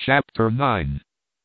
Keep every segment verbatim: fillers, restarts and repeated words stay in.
Chapter nine.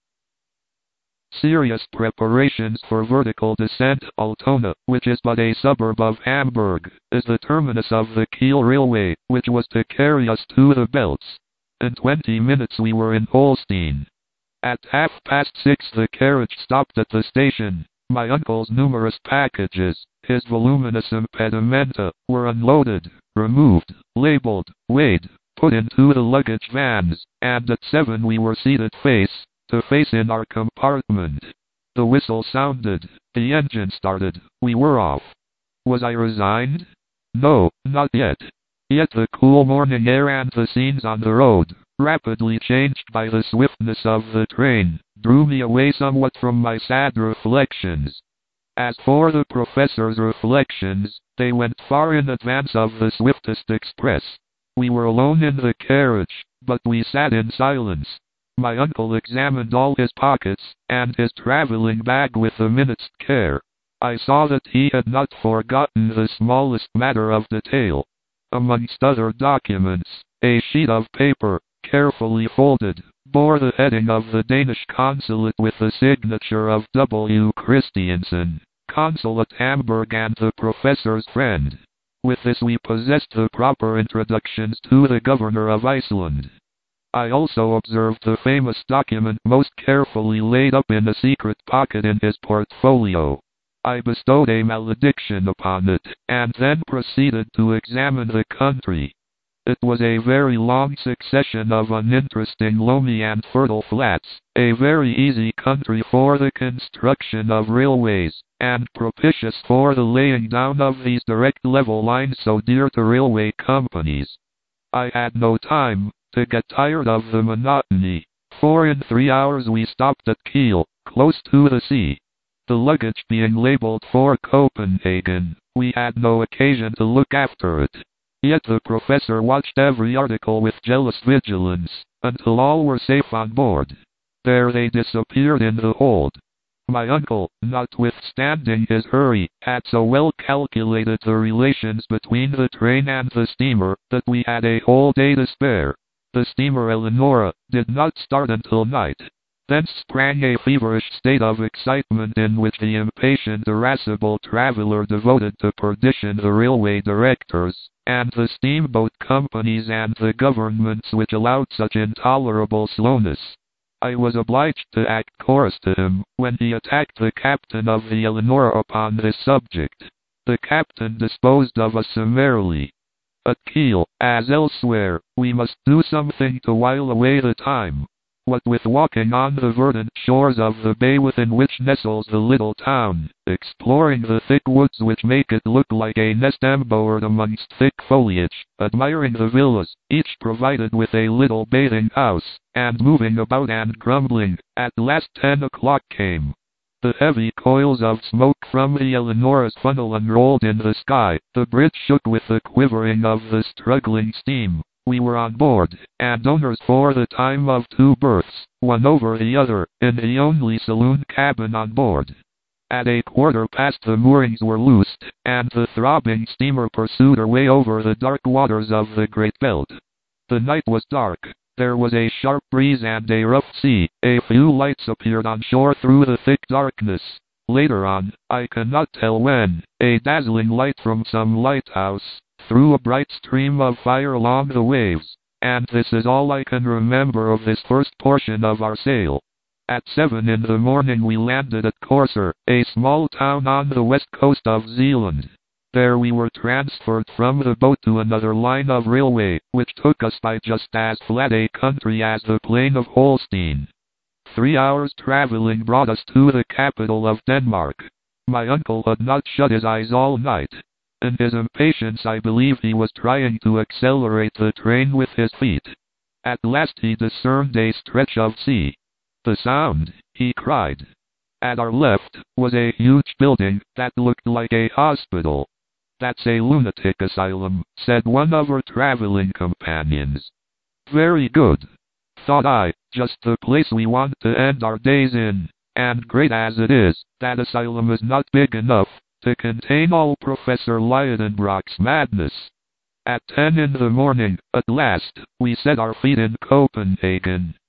Serious preparations for vertical descent. Altona, which is but a suburb of Hamburg, is the terminus of the Kiel Railway, which was to carry us to the Belts. In twenty minutes we were in Holstein. At half past six the carriage stopped at the station. My uncle's numerous packages, his voluminous impedimenta, were unloaded, removed, labeled, weighed, put into the luggage vans, and at seven we were seated face to face in our compartment. The whistle sounded, the engine started, we were off. Was I resigned? No, not yet. Yet the cool morning air and the scenes on the road, rapidly changed by the swiftness of the train, drew me away somewhat from my sad reflections. As for the professor's reflections, they went far in advance of the swiftest express. We were alone in the carriage, but we sat in silence. My uncle examined all his pockets, and his traveling bag with the minutest care. I saw that he had not forgotten the smallest matter of detail. Amongst other documents, a sheet of paper, carefully folded, bore the heading of the Danish consulate with the signature of W. Christiansen, consul at Hamburg and the professor's friend. With this we possessed the proper introductions to the governor of Iceland. I also observed the famous document most carefully laid up in a secret pocket in his portfolio. I bestowed a malediction upon it, and then proceeded to examine the country. It was a very long succession of uninteresting loamy and fertile flats, a very easy country for the construction of railways, and propitious for the laying down of these direct level lines so dear to railway companies. I had no time to get tired of the monotony, for in three hours we stopped at Kiel, close to the sea. The luggage being labeled for Copenhagen, we had no occasion to look after it. Yet the professor watched every article with jealous vigilance, until all were safe on board. There they disappeared in the hold. My uncle, notwithstanding his hurry, had so well calculated the relations between the train and the steamer, that we had a whole day to spare. The steamer Eleonora did not start until night. Thence sprang a feverish state of excitement in which the impatient irascible traveler devoted to perdition the railway directors, and the steamboat companies and the governments which allowed such intolerable slowness. I was obliged to act chorus to him, when he attacked the captain of the Eleonora upon this subject. The captain disposed of us summarily. At Kiel, as elsewhere, we must do something to while away the time. What with walking on the verdant shores of the bay within which nestles the little town, exploring the thick woods which make it look like a nest embowered amongst thick foliage, admiring the villas, each provided with a little bathing house, and moving about and grumbling, at last ten o'clock came. The heavy coils of smoke from the Eleonora's funnel unrolled in the sky, the bridge shook with the quivering of the struggling steam. We were on board, and owners for the time of two berths, one over the other, in the only saloon cabin on board. At a quarter past the moorings were loosed, and the throbbing steamer pursued her way over the dark waters of the Great Belt. The night was dark. There was a sharp breeze and a rough sea. A few lights appeared on shore through the thick darkness. Later on, I cannot tell when, a dazzling light from some lighthouse threw a bright stream of fire along the waves, and this is all I can remember of this first portion of our sail. At seven in the morning we landed at Corser, a small town on the west coast of Zealand. There we were transferred from the boat to another line of railway, which took us by just as flat a country as the plain of Holstein. Three hours traveling brought us to the capital of Denmark. My uncle had not shut his eyes all night. In his impatience I believe he was trying to accelerate the train with his feet. At last he discerned a stretch of sea. "The Sound," he cried. At our left was a huge building that looked like a hospital. "That's a lunatic asylum," said one of our traveling companions. "Very good," thought I, "just the place we want to end our days in, and great as it is, that asylum is not big enough to contain all Professor Liedenbrock's madness." At ten in the morning, at last, we set our feet in Copenhagen.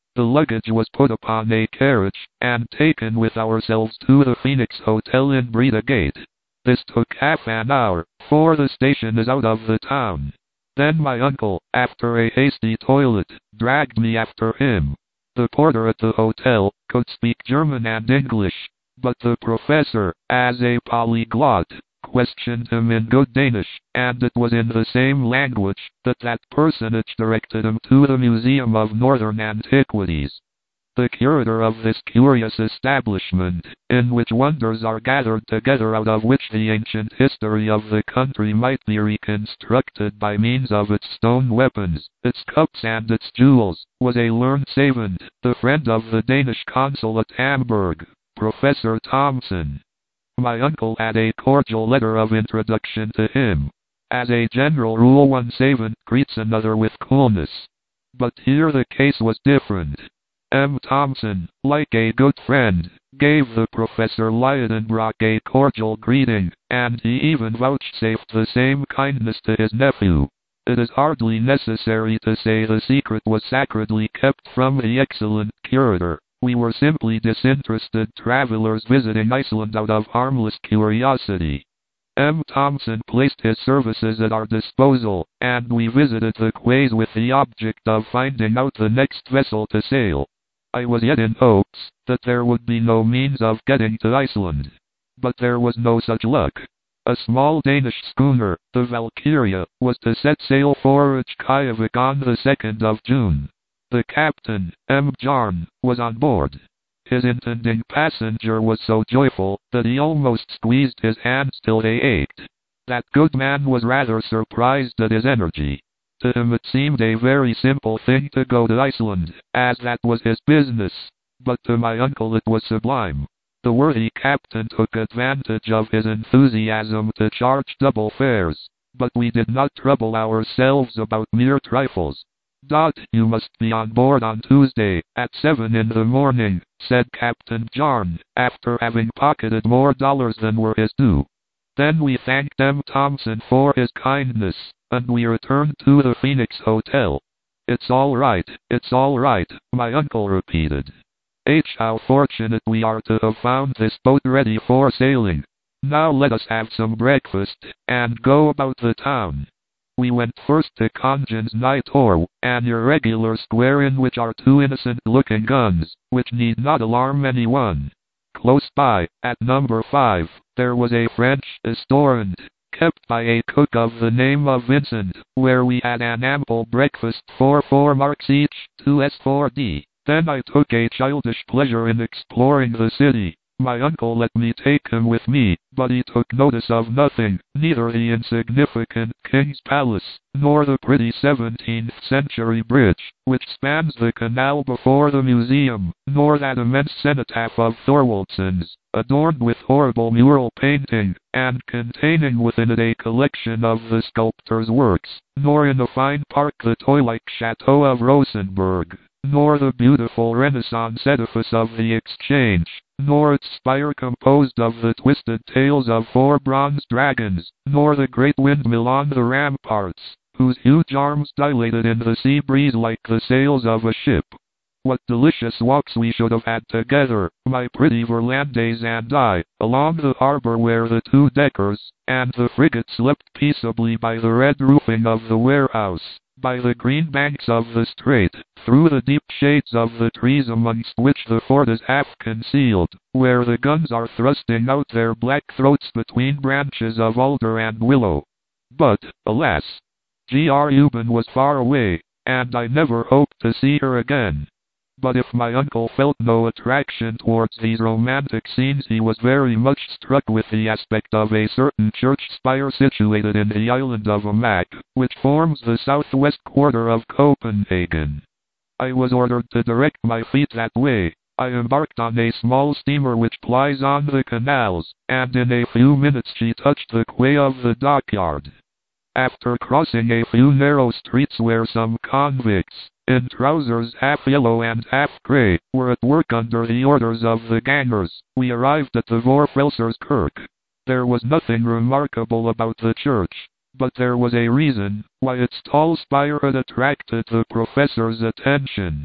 The luggage was put upon a carriage, and taken with ourselves to the Phoenix Hotel in Breda Gate. This took half an hour, for the station is out of the town. Then my uncle, after a hasty toilet, dragged me after him. The porter at the hotel could speak German and English, but the professor, as a polyglot, questioned him in good Danish, and it was in the same language that that personage directed him to the Museum of Northern Antiquities. The curator of this curious establishment, in which wonders are gathered together out of which the ancient history of the country might be reconstructed by means of its stone weapons, its cups and its jewels, was a learned savant, the friend of the Danish consul at Hamburg, Professor Thomson. My uncle had a cordial letter of introduction to him. As a general rule, one savant greets another with coolness. But here the case was different. M. Thomson, like a good friend, gave the Professor Lidenbrock a cordial greeting, and he even vouchsafed the same kindness to his nephew. It is hardly necessary to say the secret was sacredly kept from the excellent curator. We were simply disinterested travelers visiting Iceland out of harmless curiosity. M. Thomson placed his services at our disposal, and we visited the quays with the object of finding out the next vessel to sail. I was yet in hopes that there would be no means of getting to Iceland. But there was no such luck. A small Danish schooner, the Valkyria, was to set sail for Reykjavik on the second of June. The captain, M. Jarn, was on board. His intending passenger was so joyful that he almost squeezed his hands till they ached. That good man was rather surprised at his energy. To him it seemed a very simple thing to go to Iceland, as that was his business, but to my uncle it was sublime. The worthy captain took advantage of his enthusiasm to charge double fares, but we did not trouble ourselves about mere trifles. Dot, you must be on board on Tuesday, at seven in the morning, said Captain Jarn, after having pocketed more dollars than were his due. Then we thanked M. Thomson for his kindness, and we returned to the Phoenix Hotel. It's all right, it's all right, my uncle repeated. H, how fortunate we are to have found this boat ready for sailing. Now let us have some breakfast, and go about the town. We went first to Kongens Nye Torv, an irregular square in which are two innocent-looking guns, which need not alarm anyone. Close by, at number five, there was a French restaurant, kept by a cook of the name of Vincent, where we had an ample breakfast for four marks each, two S four D. Then I took a childish pleasure in exploring the city. My uncle let me take him with me, but he took notice of nothing, neither the insignificant King's Palace, nor the pretty seventeenth century bridge, which spans the canal before the museum, nor that immense cenotaph of Thorwaldsen's, adorned with horrible mural painting, and containing within it a collection of the sculptor's works, nor in the fine park the toy-like chateau of Rosenberg, nor the beautiful Renaissance edifice of the Exchange, nor its spire composed of the twisted tails of four bronze dragons, nor the great windmill on the ramparts, whose huge arms dilated in the sea breeze like the sails of a ship. What delicious walks we should have had together, my pretty Verlandes and I, along the harbor where the two-deckers and the frigate slept peaceably by the red roofing of the warehouse, by the green banks of the strait, through the deep shades of the trees amongst which the fort is half concealed, where the guns are thrusting out their black throats between branches of alder and willow. But, alas, G R Euban was far away, and I never hoped to see her again. But if my uncle felt no attraction towards these romantic scenes, he was very much struck with the aspect of a certain church spire situated in the island of Amak, which forms the southwest quarter of Copenhagen. I was ordered to direct my feet that way. I embarked on a small steamer which plies on the canals, and in a few minutes she touched the quay of the dockyard. After crossing a few narrow streets where some convicts, in trousers half yellow and half grey, were at work under the orders of the gangers, we arrived at the Vorfelser's Kirk. There was nothing remarkable about the church, but there was a reason why its tall spire had attracted the professor's attention.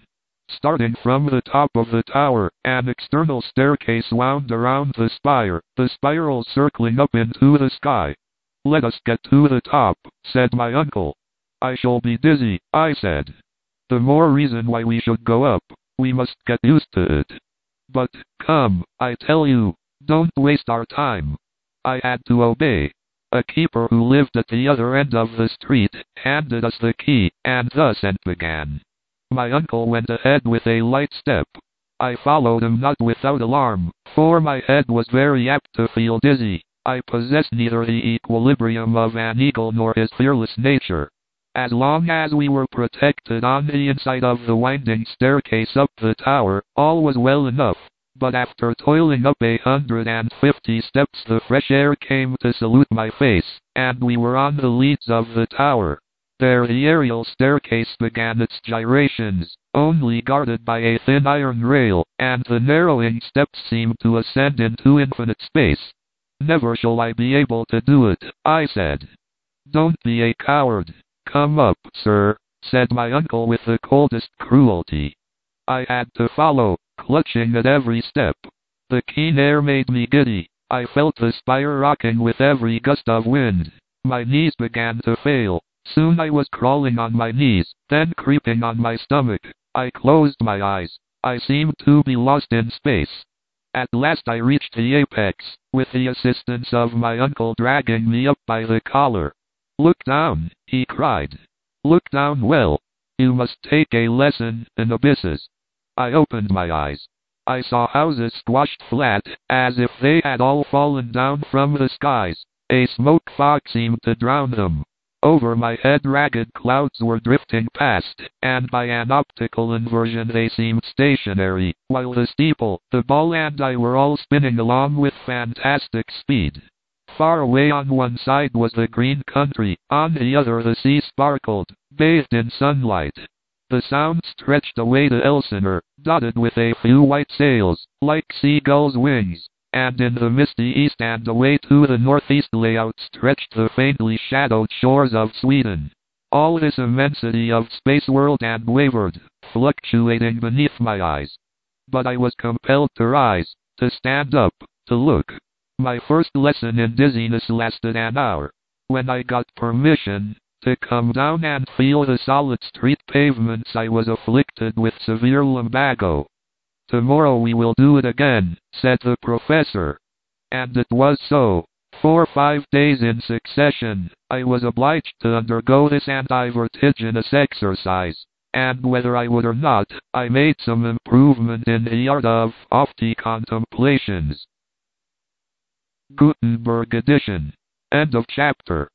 Starting from the top of the tower, an external staircase wound around the spire, the spiral circling up into the sky. "Let us get to the top," said my uncle. "I shall be dizzy," I said. "The more reason why we should go up. We must get used to it." "But, come, I tell you, don't waste our time." I had to obey. A keeper who lived at the other end of the street handed us the key, and thus it began. My uncle went ahead with a light step. I followed him, not without alarm, for my head was very apt to feel dizzy. I possessed neither the equilibrium of an eagle nor his fearless nature. As long as we were protected on the inside of the winding staircase up the tower, all was well enough. But after toiling up a hundred and fifty steps, the fresh air came to salute my face, and we were on the leads of the tower. There the aerial staircase began its gyrations, only guarded by a thin iron rail, and the narrowing steps seemed to ascend into infinite space. "Never shall I be able to do it," I said. "Don't be a coward. Come up, sir," said my uncle with the coldest cruelty. I had to follow, clutching at every step. The keen air made me giddy. I felt the spire rocking with every gust of wind. My knees began to fail. Soon I was crawling on my knees, then creeping on my stomach. I closed my eyes. I seemed to be lost in space. At last I reached the apex, with the assistance of my uncle dragging me up by the collar. "Look down," he cried. "Look down well. You must take a lesson in abysses." I opened my eyes. I saw houses squashed flat, as if they had all fallen down from the skies. A smoke fog seemed to drown them. Over my head ragged clouds were drifting past, and by an optical inversion they seemed stationary, while the steeple, the ball and I were all spinning along with fantastic speed. Far away on one side was the green country, on the other the sea sparkled, bathed in sunlight. The Sound stretched away to Elsinore, dotted with a few white sails, like seagulls' wings. And in the misty east and away to the northeast lay outstretched the faintly shadowed shores of Sweden. All this immensity of space whirled and wavered, fluctuating beneath my eyes. But I was compelled to rise, to stand up, to look. My first lesson in dizziness lasted an hour. When I got permission to come down and feel the solid street pavements, I was afflicted with severe lumbago. "Tomorrow we will do it again," said the professor. And it was so. For five days in succession, I was obliged to undergo this anti-vertiginous exercise. And whether I would or not, I made some improvement in the art of lofty contemplations. Gutenberg edition. End of chapter.